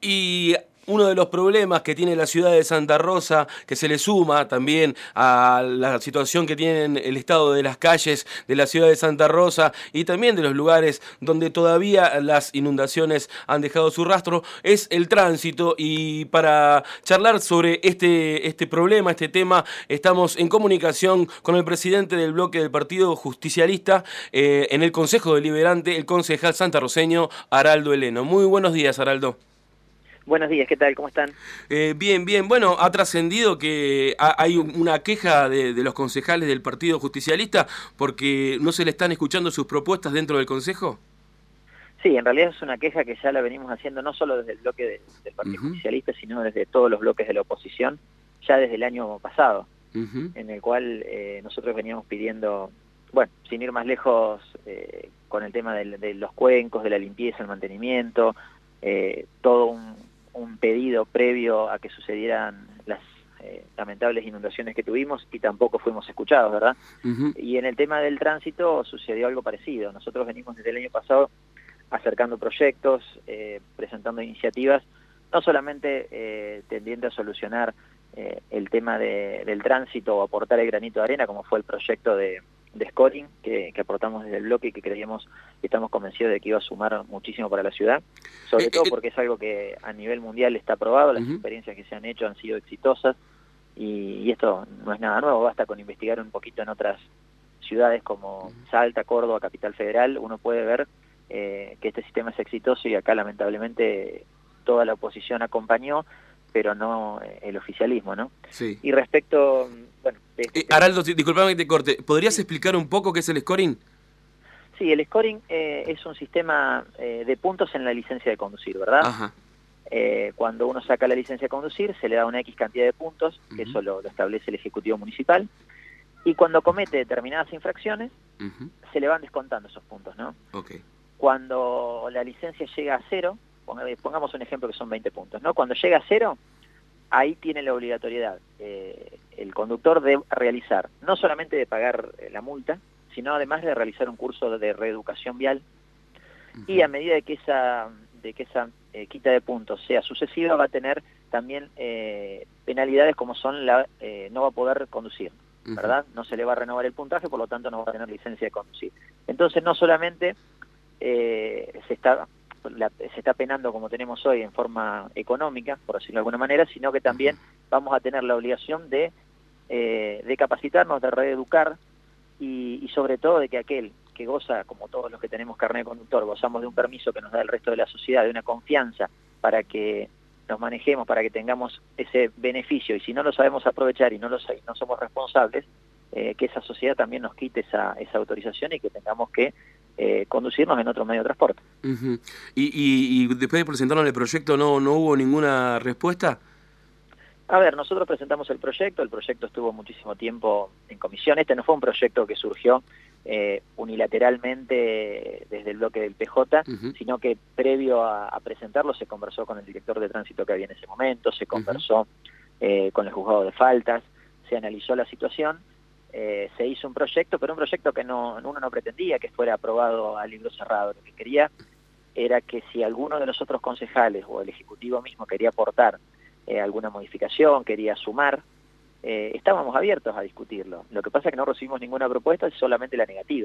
Y uno de los problemas que tiene la ciudad de Santa Rosa, que se le suma también a la situación que tienen el estado de las calles de la ciudad de Santa Rosa y también de los lugares donde todavía las inundaciones han dejado su rastro, es el tránsito. Y para charlar sobre este problema, este tema, estamos en comunicación con el presidente del bloque del Partido Justicialista en el Consejo Deliberante, el concejal santarroceño Araldo Heleno. Muy buenos días, Araldo. Buenos días, ¿qué tal? ¿Cómo están? Bien, bien. Bueno, ha trascendido que hay una queja de los concejales del Partido Justicialista porque no se le están escuchando sus propuestas dentro del Consejo. Sí, en realidad es una queja que ya la venimos haciendo no solo desde el bloque del Partido Justicialista, sino desde todos los bloques de la oposición, ya desde el año pasado, en el cual nosotros veníamos pidiendo, bueno, sin ir más lejos, con el tema de los cuencos, de la limpieza, el mantenimiento, todo un pedido previo a que sucedieran las lamentables inundaciones que tuvimos y tampoco fuimos escuchados, ¿verdad? Y en el tema del tránsito sucedió algo parecido. Nosotros venimos desde el año pasado acercando proyectos, presentando iniciativas, no solamente tendiendo a solucionar el tema del tránsito o aportar el granito de arena, como fue el proyecto de scoring que aportamos desde el bloque y que creíamos y estamos convencidos de que iba a sumar muchísimo para la ciudad, sobre todo porque es algo que a nivel mundial está aprobado, las experiencias que se han hecho han sido exitosas y esto no es nada nuevo, basta con investigar un poquito en otras ciudades como Salta, Córdoba, Capital Federal, uno puede ver que este sistema es exitoso y acá lamentablemente toda la oposición acompañó, pero no el oficialismo, ¿no? Sí. Y respecto, bueno... Araldo, disculpame que te corte, ¿podrías explicar un poco qué es el scoring? Sí, el scoring es un sistema de puntos en la licencia de conducir, ¿verdad? Ajá. Cuando uno saca la licencia de conducir, se le da una X cantidad de puntos, que eso lo establece el Ejecutivo Municipal, y cuando comete determinadas infracciones, se le van descontando esos puntos, ¿no? Okay. Cuando la licencia llega a 0, pongamos un ejemplo que son 20 puntos, ¿no? Cuando llega a 0, ahí tiene la obligatoriedad el conductor de realizar, no solamente de pagar la multa, sino además de realizar un curso de reeducación vial, y a medida de que esa quita de puntos sea sucesiva, va a tener también penalidades como son no va a poder conducir, ¿verdad? No se le va a renovar el puntaje, por lo tanto no va a tener licencia de conducir. Entonces no solamente se está penando como tenemos hoy en forma económica, por decirlo de alguna manera, sino que también vamos a tener la obligación de capacitarnos, de reeducar y sobre todo de que aquel que goza, como todos los que tenemos carnet de conductor, gozamos de un permiso que nos da el resto de la sociedad, de una confianza para que nos manejemos, para que tengamos ese beneficio, y si no lo sabemos aprovechar y no somos responsables, que esa sociedad también nos quite esa autorización y que tengamos que conducirnos en otro medio de transporte. ¿Y después de presentarnos el proyecto no hubo ninguna respuesta? A ver, nosotros presentamos el proyecto estuvo muchísimo tiempo en comisión. Este no fue un proyecto que surgió unilateralmente desde el bloque del PJ, sino que previo a presentarlo se conversó con el director de tránsito que había en ese momento, se conversó con el juzgado de faltas, se analizó la situación, se hizo un proyecto, pero un proyecto que uno no pretendía que fuera aprobado a libro cerrado. Lo que quería era que si alguno de los otros concejales o el Ejecutivo mismo quería aportar alguna modificación, quería sumar, estábamos abiertos a discutirlo. Lo que pasa es que no recibimos ninguna propuesta, es solamente la negativa.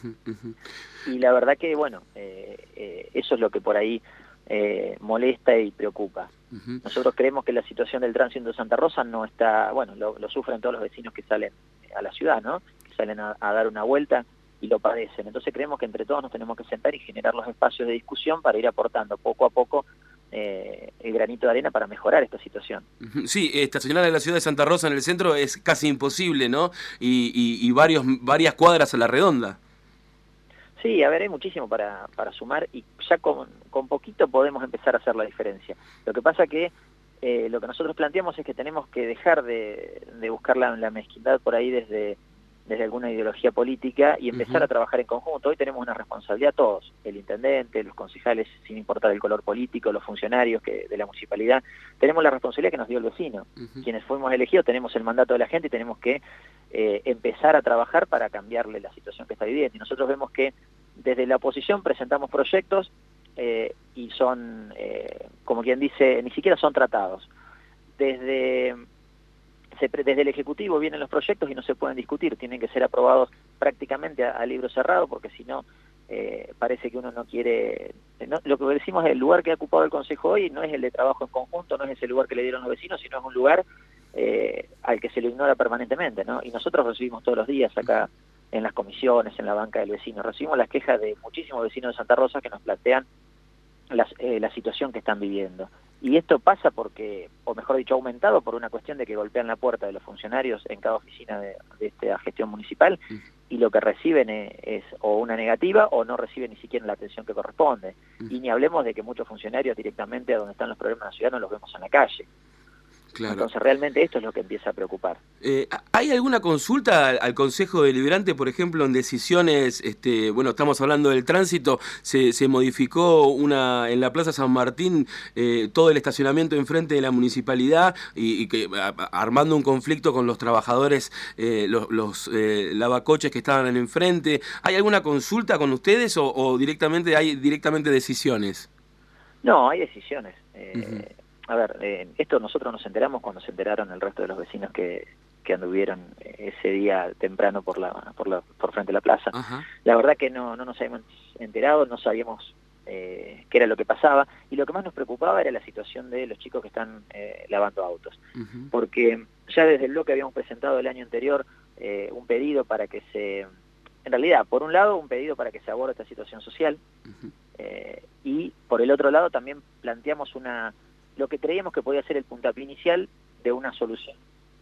Y la verdad que, bueno, eso es lo que por ahí molesta y preocupa. Nosotros creemos que la situación del tránsito de Santa Rosa no está, bueno, lo sufren todos los vecinos que salen a la ciudad, ¿no? Que salen a dar una vuelta y lo padecen. Entonces creemos que entre todos nos tenemos que sentar y generar los espacios de discusión para ir aportando poco a poco el granito de arena para mejorar esta situación. Sí, estacionar en la ciudad de Santa Rosa en el centro es casi imposible, ¿no? Y varias cuadras a la redonda. Sí, a ver, hay muchísimo para sumar y ya con poquito podemos empezar a hacer la diferencia. Lo que pasa que lo que nosotros planteamos es que tenemos que dejar de buscar la mezquindad por ahí desde alguna ideología política y empezar a trabajar en conjunto. Hoy tenemos una responsabilidad todos, el intendente, los concejales, sin importar el color político, los funcionarios de la municipalidad, tenemos la responsabilidad que nos dio el vecino. Quienes fuimos elegidos tenemos el mandato de la gente y tenemos que empezar a trabajar para cambiarle la situación que está viviendo. Y nosotros vemos que desde la oposición presentamos proyectos y son, como quien dice, ni siquiera son tratados. Desde el Ejecutivo vienen los proyectos y no se pueden discutir, tienen que ser aprobados prácticamente a libro cerrado, porque si no, parece que uno no quiere... lo que decimos es el lugar que ha ocupado el Consejo hoy no es el de trabajo en conjunto, no es ese lugar que le dieron los vecinos, sino es un lugar al que se lo ignora permanentemente, ¿no? Y nosotros recibimos todos los días acá en las comisiones, en la banca del vecino, recibimos las quejas de muchísimos vecinos de Santa Rosa que nos plantean la situación que están viviendo. Y esto pasa porque, o mejor dicho, ha aumentado por una cuestión de que golpean la puerta de los funcionarios en cada oficina de esta gestión municipal y lo que reciben es o una negativa o no reciben ni siquiera la atención que corresponde. Y ni hablemos de que muchos funcionarios directamente a donde están los problemas de la ciudad no los vemos en la calle. Claro. Entonces realmente esto es lo que empieza a preocupar. ¿Hay alguna consulta al Consejo Deliberante, por ejemplo, en decisiones, bueno, estamos hablando del tránsito, se modificó en la Plaza San Martín todo el estacionamiento enfrente de la municipalidad y que armando un conflicto con los trabajadores, los lavacoches que estaban en enfrente? ¿Hay alguna consulta con ustedes o directamente hay decisiones? No, hay decisiones. A ver, esto nosotros nos enteramos cuando se enteraron el resto de los vecinos que anduvieron ese día temprano por frente de la plaza. Ajá. La verdad que no nos habíamos enterado, no sabíamos qué era lo que pasaba, y lo que más nos preocupaba era la situación de los chicos que están lavando autos. Porque ya desde el bloque habíamos presentado el año anterior un pedido para que en realidad, por un lado, un pedido para que se aborde esta situación social, y por el otro lado también planteamos lo que creíamos que podía ser el puntapié inicial de una solución,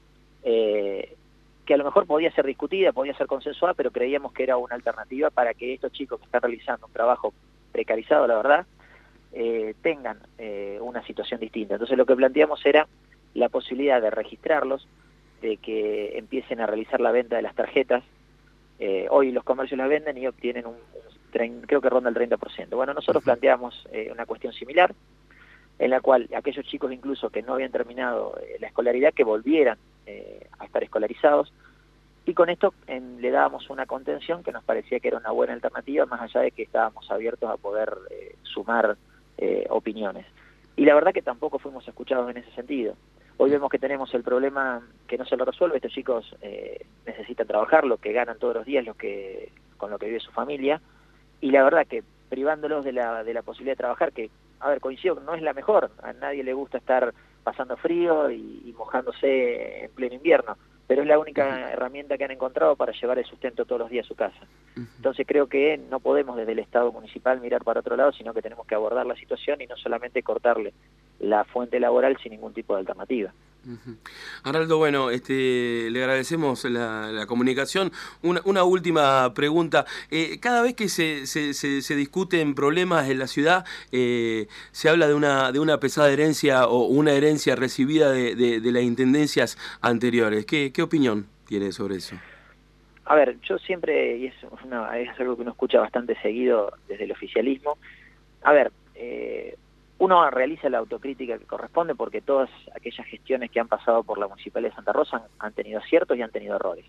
que a lo mejor podía ser discutida, podía ser consensuada, pero creíamos que era una alternativa para que estos chicos que están realizando un trabajo precarizado, la verdad, tengan una situación distinta. Entonces lo que planteamos era la posibilidad de registrarlos, de que empiecen a realizar la venta de las tarjetas. Hoy los comercios las venden y obtienen creo que ronda el 30%. Bueno, nosotros planteamos una cuestión similar, en la cual aquellos chicos incluso que no habían terminado la escolaridad, que volvieran a estar escolarizados, y con esto le dábamos una contención que nos parecía que era una buena alternativa, más allá de que estábamos abiertos a poder sumar opiniones. Y la verdad que tampoco fuimos escuchados en ese sentido. Hoy vemos que tenemos el problema que no se lo resuelve, estos chicos necesitan trabajar, lo que ganan todos los días, con lo que vive su familia, y la verdad que privándolos de la posibilidad de trabajar, que, a ver, coincido, no es la mejor, a nadie le gusta estar pasando frío y mojándose en pleno invierno, pero es la única herramienta que han encontrado para llevar el sustento todos los días a su casa. Entonces creo que no podemos desde el Estado municipal mirar para otro lado, sino que tenemos que abordar la situación y no solamente cortarle la fuente laboral sin ningún tipo de alternativa. Arnaldo, bueno, le agradecemos la comunicación. Una última pregunta. Cada vez que se discuten problemas en la ciudad, se habla de una pesada herencia o una herencia recibida de las intendencias anteriores. ¿Qué opinión tiene sobre eso? A ver, yo siempre, y es algo que uno escucha bastante seguido desde el oficialismo, a ver, uno realiza la autocrítica que corresponde porque todas aquellas gestiones que han pasado por la Municipalidad de Santa Rosa han tenido aciertos y han tenido errores.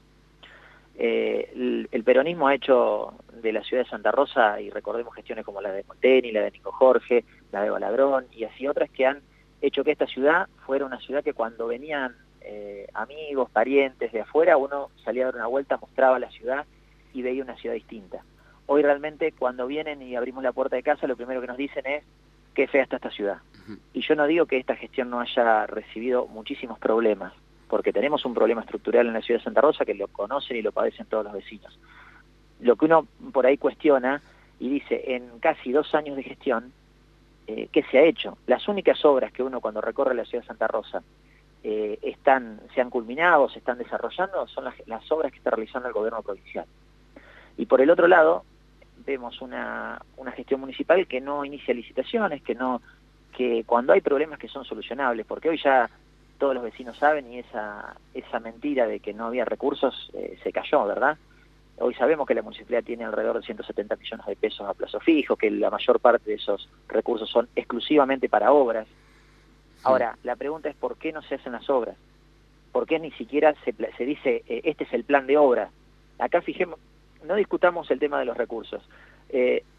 El peronismo ha hecho de la ciudad de Santa Rosa, y recordemos gestiones como la de Monteni, la de Nico Jorge, la de Balagrón y así otras, que han hecho que esta ciudad fuera una ciudad que cuando venían amigos, parientes de afuera, uno salía a dar una vuelta, mostraba la ciudad y veía una ciudad distinta. Hoy realmente cuando vienen y abrimos la puerta de casa, lo primero que nos dicen es: qué fea está esta ciudad. Y yo no digo que esta gestión no haya recibido muchísimos problemas, porque tenemos un problema estructural en la ciudad de Santa Rosa que lo conocen y lo padecen todos los vecinos. Lo que uno por ahí cuestiona y dice, en casi 2 años de gestión, ¿qué se ha hecho? Las únicas obras que uno cuando recorre la ciudad de Santa Rosa se han culminado, se están desarrollando, son las obras que está realizando el gobierno provincial. Y por el otro lado, vemos una gestión municipal que no inicia licitaciones, que cuando hay problemas que son solucionables, porque hoy ya todos los vecinos saben, y esa mentira de que no había recursos se cayó, ¿verdad? Hoy sabemos que la municipalidad tiene alrededor de 170 millones de pesos a plazo fijo, que la mayor parte de esos recursos son exclusivamente para obras. Ahora, la pregunta es ¿por qué no se hacen las obras? ¿Por qué ni siquiera se dice este es el plan de obra? Acá no discutamos el tema de los recursos.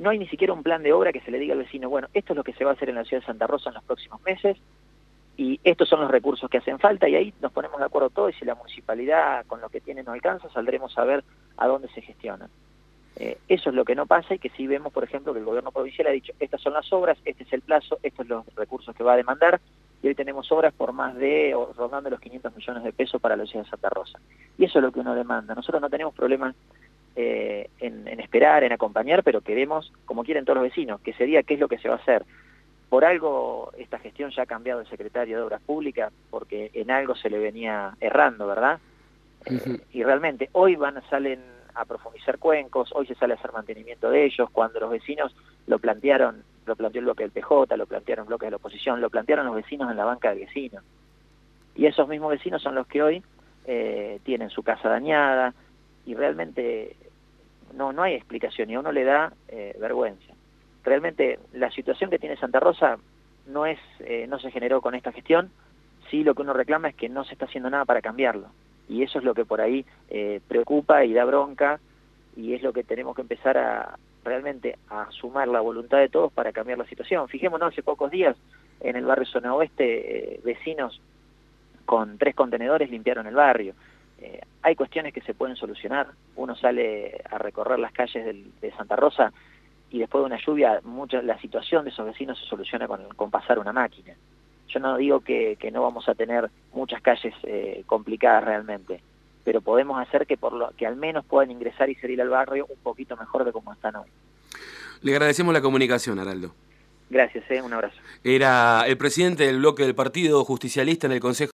no hay ni siquiera un plan de obra que se le diga al vecino, bueno, esto es lo que se va a hacer en la ciudad de Santa Rosa en los próximos meses, y estos son los recursos que hacen falta, y ahí nos ponemos de acuerdo todos, y si la municipalidad con lo que tiene no alcanza, saldremos a ver a dónde se gestiona. Eso es lo que no pasa, y que sí vemos, por ejemplo, que el gobierno provincial ha dicho, estas son las obras, este es el plazo, estos son los recursos que va a demandar, y hoy tenemos obras por más de, rondando los 500 millones de pesos para la ciudad de Santa Rosa. Y eso es lo que uno demanda. Nosotros no tenemos problemas en esperar, en acompañar, pero queremos, como quieren todos los vecinos, que se diga qué es lo que se va a hacer. Por algo esta gestión ya ha cambiado el secretario de Obras Públicas, porque en algo se le venía errando, ¿verdad? Y realmente hoy salen a profundizar cuencos, hoy se sale a hacer mantenimiento de ellos, cuando los vecinos lo planteó el bloque del PJ, lo plantearon bloques de la oposición, lo plantearon los vecinos en la banca de vecinos. Y esos mismos vecinos son los que hoy tienen su casa dañada, y realmente no hay explicación, y a uno le da vergüenza. Realmente la situación que tiene Santa Rosa no se generó con esta gestión, sí lo que uno reclama es que no se está haciendo nada para cambiarlo, y eso es lo que por ahí preocupa y da bronca, y es lo que tenemos que empezar realmente a sumar la voluntad de todos para cambiar la situación. Fijémonos, hace pocos días en el barrio Zona Oeste, vecinos con 3 contenedores limpiaron el barrio. Hay cuestiones que se pueden solucionar. Uno sale a recorrer las calles de Santa Rosa y después de una lluvia la situación de esos vecinos se soluciona con pasar una máquina. Yo no digo que no vamos a tener muchas calles complicadas realmente, pero podemos hacer que al menos puedan ingresar y salir al barrio un poquito mejor de como están hoy. Le agradecemos la comunicación, Araldo. Gracias, un abrazo. Era el presidente del bloque del Partido Justicialista en el Consejo